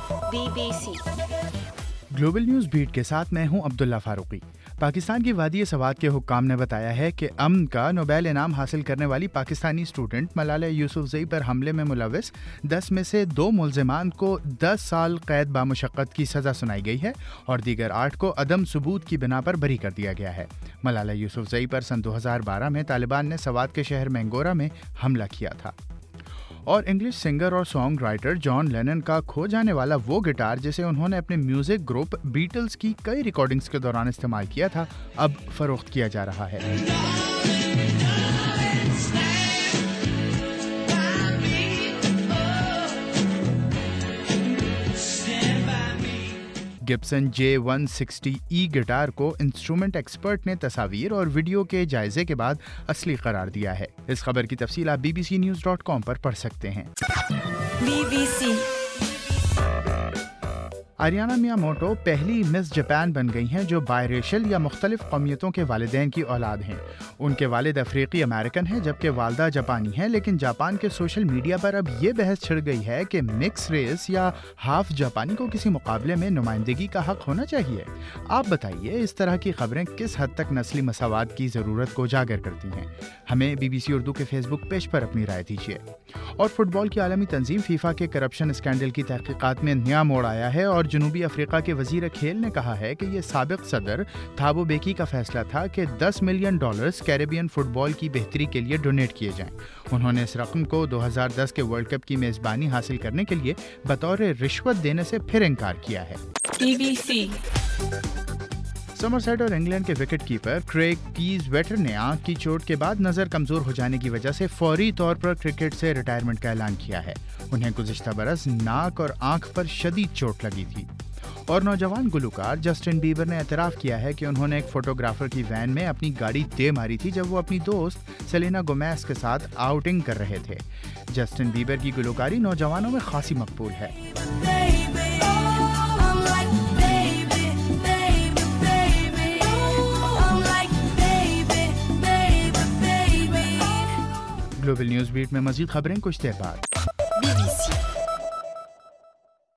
BBC global news beat के साथ मैं हूं अब्दुल्ला फारूकी। पाकिस्तान की वादी सवात के हुक्काम ने बताया है कि अमन का नोबेल इनाम हासिल करने वाली पाकिस्तानी स्टूडेंट मलाला यूसुफजई पर हमले में मुलव्वस 10 में से 2 मुल्ज़िमान को 10 साल कैद बामुशक्क़त की सज़ा सुनाई गई है और दीगर 8 को अदम सबूत की बिना पर बरी कर दिया गया है। मलाला यूसुफजई पर सन 2012 में तालिबान ने सवात के शहर मैंगोरा में हमला किया था। और इंग्लिश सिंगर और सॉन्ग राइटर जॉन लेनन का खो जाने वाला वो गिटार जिसे उन्होंने अपने म्यूजिक ग्रुप बीटल्स की कई रिकॉर्डिंग्स के दौरान इस्तेमाल किया था, अब फरोख्त किया जा रहा है। गिब्सन J160E गिटार को इंस्ट्रूमेंट एक्सपर्ट ने तस्वीर और वीडियो के जायजे के बाद असली करार दिया है। इस खबर की तफसील आप bbcnews.com पर पढ़ सकते हैं। BBC आरियाना मियामोटो पहली मिस जापान बन गई हैं जो बायरेशल या मुख्तलिफ कौमियतों के वालिदैन की औलाद हैं। उनके वालिद अफ्रीकी अमेरिकन हैं जबकि वालदा जापानी हैं, लेकिन जापान के सोशल मीडिया पर अब ये बहस छिड़ गई है कि मिक्स रेस या हाफ जापानी को किसी मुकाबले में नुमाइंदगी का हक होना चाहिए। आप बताइए, इस तरह की खबरें किस हद तक नस्ली मसावात की ज़रूरत को उजागर करती हैं? हमें BBC उर्दू के फेसबुक पेज पर अपनी राय दीजिए। और फुटबॉल की आलमी तंजीम फीफा के करप्शन स्कैंडल की तहकीकात में नया मोड़ आया है और जनूबी अफ्रीका के वजीर खेल ने कहा है कि ये साबिक सदर थाबो बेकी का फैसला था कि $10 मिलियन कैरेबियन फुटबॉल की बेहतरी के लिए डोनेट किए जाएं। उन्होंने इस रकम को 2010 के वर्ल्ड कप की मेजबानी हासिल करने के लिए बतौर रिश्वत देने से फिर इनकार किया है। BBC समरसेट और इंग्लैंड के विकेट कीपर क्रेग कीज़वेटर ने आंख की चोट के बाद नज़र कमज़ोर हो जाने की वजह से फौरी तौर पर क्रिकेट से रिटायरमेंट का ऐलान किया है। उन्हें गुज़िश्ता बरस नाक और आंख पर शदीद चोट लगी थी। और नौजवान गुलूकार जस्टिन बीबर ने एतराफ़ किया है कि उन्होंने एक फोटोग्राफर की वैन में अपनी गाड़ी दे मारी थी जब वो अपनी दोस्त सेलेना गोमेज के साथ आउटिंग कर रहे थे। जस्टिन बीबर की गुलूकारी नौजवानों में खासी मकबूल है। ग्लोबल न्यूज़ बीट में मज़ीद खबरें कुछ देर बाद। BBC